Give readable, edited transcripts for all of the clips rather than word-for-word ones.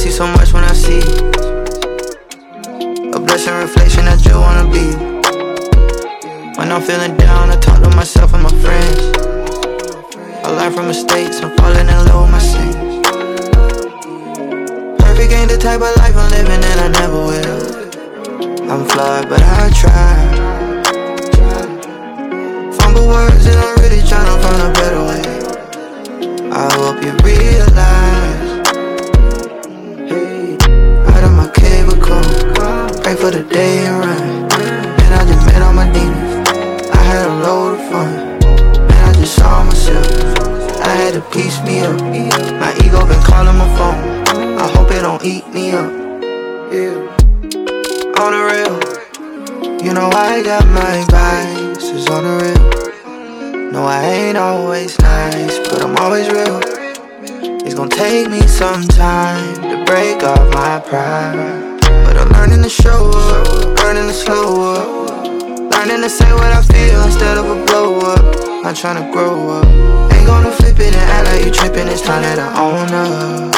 see so much when I see you. A blessing reflection that you wanna be. When I'm feeling down, I talk to myself and my friends. I learn from mistakes, I'm falling in love with my sins. Perfect ain't the type of life I'm living and I never will. I'm flawed, but I try. Fumble words and I'm really tryna find a better way. I hope you realize, hey, out of my cave will come. Pray for the day and run. And I just met all my demons. I had a load of fun. And I just saw myself. I had to piece me up. My ego been calling my phone. I hope it don't eat me up. Yeah. On the real, you know I got my vices on the real. No, I ain't always nice, but I'm always real. It's gonna take me some time to break off my pride, but I'm learning to show up, learning to slow up, learning to say what I feel instead of a blow up. I'm trying to grow up. Ain't gonna flip it and act like you tripping. It's time that I own up.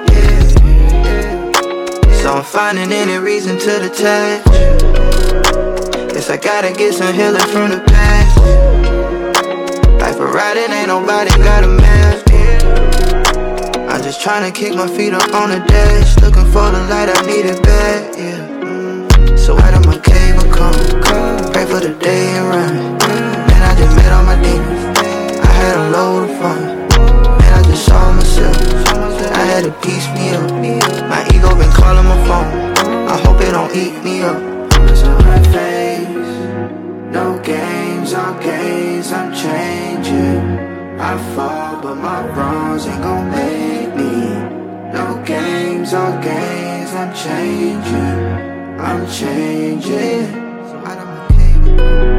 So I'm finding any reason to detach. Guess I gotta get some healing from the past. Life a riding, ain't nobody got a mask. I'm just tryna kick my feet up on the dash. Looking for the light, I need it bad, yeah. So out of my cave I come. Pray for the day and run. And I just met all my demons. I had a load of fun. And I just saw myself. I had to piece me up. My ego been calling my phone. I hope it don't eat me up. It's on my face. No games, all games, I'm changing. I fall, but my wrongs ain't gon' make me. No games, all games, I'm changing. I'm changing. So out of my cave.